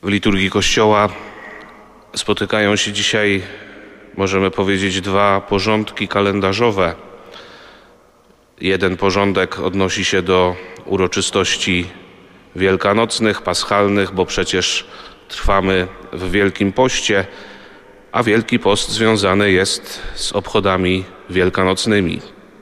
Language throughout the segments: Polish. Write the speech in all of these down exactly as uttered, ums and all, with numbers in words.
W liturgii Kościoła spotykają się dzisiaj, możemy powiedzieć, dwa porządki kalendarzowe. Jeden porządek odnosi się do uroczystości wielkanocnych, paschalnych, bo przecież trwamy w Wielkim Poście, a Wielki Post związany jest z obchodami wielkanocnymi.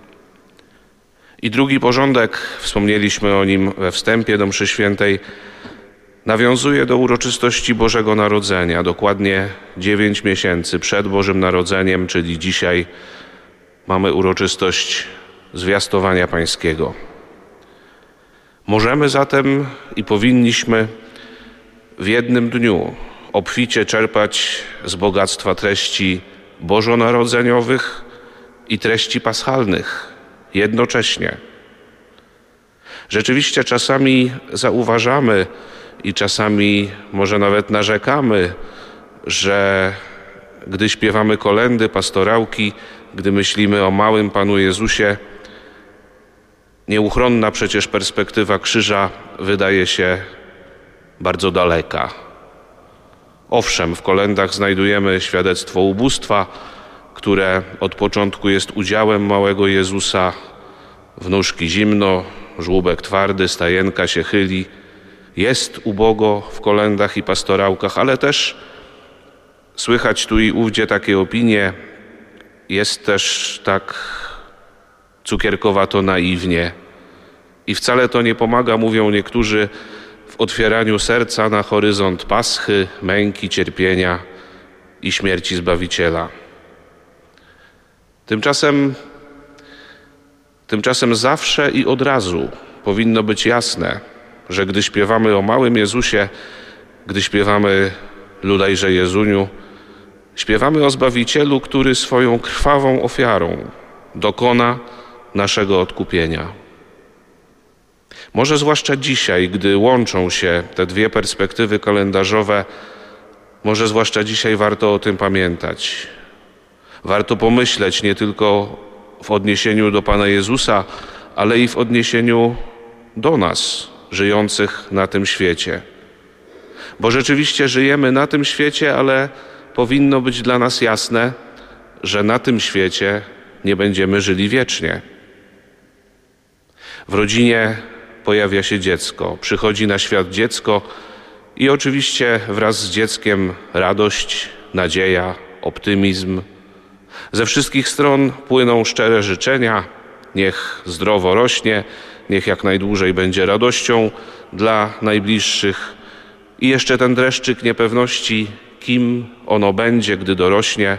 I drugi porządek, wspomnieliśmy o nim we wstępie do mszy świętej, nawiązuje do uroczystości Bożego Narodzenia, dokładnie dziewięć miesięcy przed Bożym Narodzeniem, czyli dzisiaj mamy uroczystość Zwiastowania Pańskiego. Możemy zatem i powinniśmy w jednym dniu obficie czerpać z bogactwa treści bożonarodzeniowych i treści paschalnych jednocześnie. Rzeczywiście czasami zauważamy i czasami może nawet narzekamy, że gdy śpiewamy kolędy, pastorałki, gdy myślimy o małym Panu Jezusie, nieuchronna przecież perspektywa krzyża wydaje się bardzo daleka. Owszem, w kolędach znajdujemy świadectwo ubóstwa, które od początku jest udziałem małego Jezusa. W nóżki zimno, żłóbek twardy, stajenka się chyli. Jest ubogo w kolędach i pastorałkach, ale też słychać tu i ówdzie takie opinie. Jest też tak cukierkowato naiwnie. I wcale to nie pomaga, mówią niektórzy, w otwieraniu serca na horyzont Paschy, męki, cierpienia i śmierci Zbawiciela. Tymczasem, tymczasem zawsze i od razu powinno być jasne, że gdy śpiewamy o małym Jezusie, gdy śpiewamy Ludajże Jezuniu, śpiewamy o Zbawicielu, który swoją krwawą ofiarą dokona naszego odkupienia. Może zwłaszcza dzisiaj, gdy łączą się te dwie perspektywy kalendarzowe, może zwłaszcza dzisiaj warto o tym pamiętać. Warto pomyśleć nie tylko w odniesieniu do Pana Jezusa, ale i w odniesieniu do nas, żyjących na tym świecie. Bo rzeczywiście żyjemy na tym świecie, ale powinno być dla nas jasne, że na tym świecie nie będziemy żyli wiecznie. W rodzinie pojawia się dziecko, przychodzi na świat dziecko i oczywiście wraz z dzieckiem radość, nadzieja, optymizm. Ze wszystkich stron płyną szczere życzenia, niech zdrowo rośnie, niech jak najdłużej będzie radością dla najbliższych. I jeszcze ten dreszczyk niepewności, kim ono będzie, gdy dorośnie.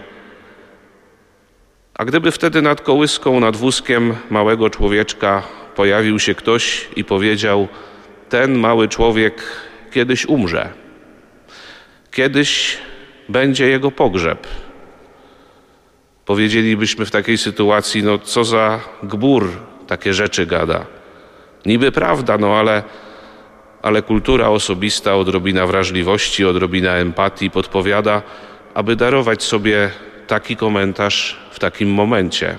A gdyby wtedy nad kołyską, nad wózkiem małego człowieczka pojawił się ktoś i powiedział: ten mały człowiek kiedyś umrze, kiedyś będzie jego pogrzeb. Powiedzielibyśmy w takiej sytuacji: no co za gbur takie rzeczy gada. Niby prawda, no ale, ale kultura osobista, odrobina wrażliwości, odrobina empatii podpowiada, aby darować sobie taki komentarz w takim momencie.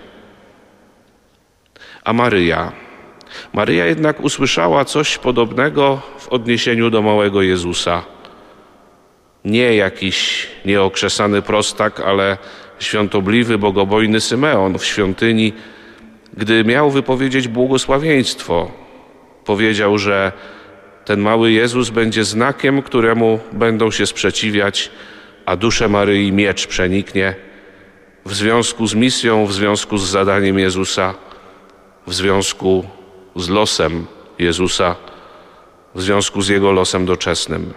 A Maryja? Maryja jednak usłyszała coś podobnego w odniesieniu do małego Jezusa. Nie jakiś nieokrzesany prostak, ale świątobliwy, bogobojny Symeon w świątyni, gdy miał wypowiedzieć błogosławieństwo, powiedział, że ten mały Jezus będzie znakiem, któremu będą się sprzeciwiać, a duszę Maryi miecz przeniknie w związku z misją, w związku z zadaniem Jezusa, w związku z losem Jezusa, w związku z Jego losem doczesnym.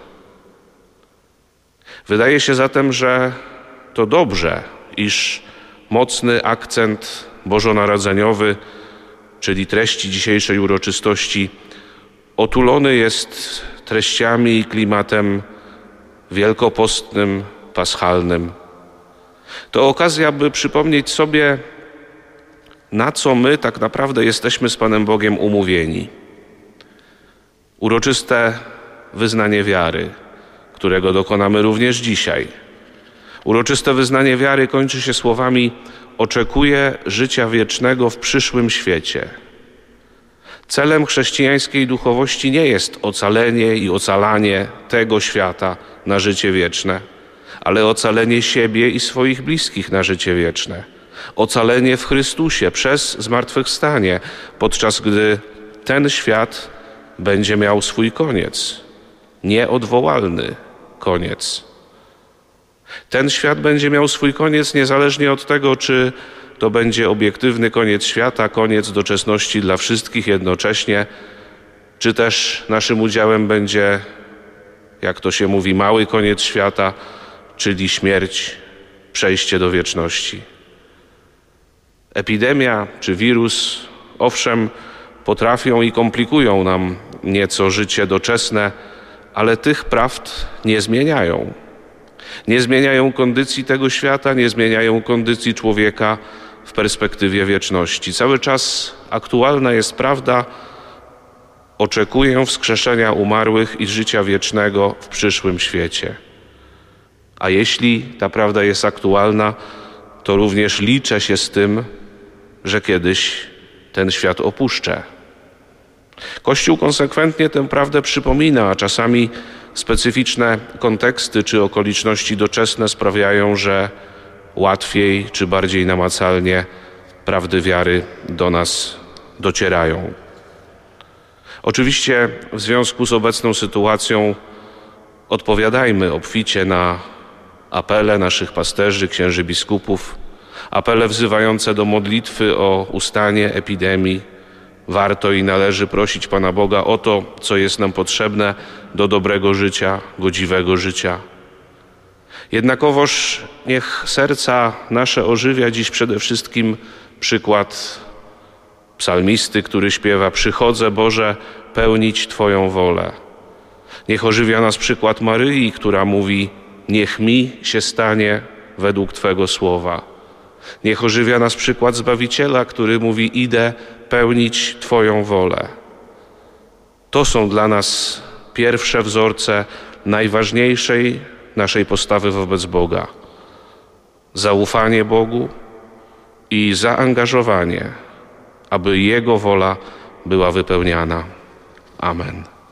Wydaje się zatem, że to dobrze, iż mocny akcent bożonarodzeniowy, czyli treści dzisiejszej uroczystości, otulony jest treściami i klimatem wielkopostnym, paschalnym. To okazja, by przypomnieć sobie, na co my tak naprawdę jesteśmy z Panem Bogiem umówieni. Uroczyste wyznanie wiary, którego dokonamy również dzisiaj. Uroczyste wyznanie wiary kończy się słowami: oczekuję życia wiecznego w przyszłym świecie. Celem chrześcijańskiej duchowości nie jest ocalenie i ocalanie tego świata na życie wieczne, ale ocalenie siebie i swoich bliskich na życie wieczne. Ocalenie w Chrystusie przez zmartwychwstanie, podczas gdy ten świat będzie miał swój koniec, nieodwołalny koniec. Ten świat będzie miał swój koniec niezależnie od tego, czy to będzie obiektywny koniec świata, koniec doczesności dla wszystkich jednocześnie, czy też naszym udziałem będzie, jak to się mówi, mały koniec świata, czyli śmierć, przejście do wieczności. Epidemia czy wirus, owszem, potrafią i komplikują nam nieco życie doczesne, ale tych prawd nie zmieniają. Nie zmieniają kondycji tego świata, nie zmieniają kondycji człowieka w perspektywie wieczności. Cały czas aktualna jest prawda: oczekuję wskrzeszenia umarłych i życia wiecznego w przyszłym świecie. A jeśli ta prawda jest aktualna, to również liczę się z tym, że kiedyś ten świat opuszczę. Kościół konsekwentnie tę prawdę przypomina, a czasami specyficzne konteksty czy okoliczności doczesne sprawiają, że łatwiej czy bardziej namacalnie prawdy wiary do nas docierają. Oczywiście w związku z obecną sytuacją odpowiadajmy obficie na apele naszych pasterzy, księży biskupów, apele wzywające do modlitwy o ustanie epidemii. Warto i należy prosić Pana Boga o to, co jest nam potrzebne do dobrego życia, godziwego życia. Jednakowoż niech serca nasze ożywia dziś przede wszystkim przykład psalmisty, który śpiewa: przychodzę, Boże, pełnić Twoją wolę. Niech ożywia nas przykład Maryi, która mówi: niech mi się stanie według Twego słowa. Niech ożywia nas przykład Zbawiciela, który mówi: idę pełnić Twoją wolę. To są dla nas pierwsze wzorce najważniejszej naszej postawy wobec Boga. Zaufanie Bogu i zaangażowanie, aby Jego wola była wypełniana. Amen.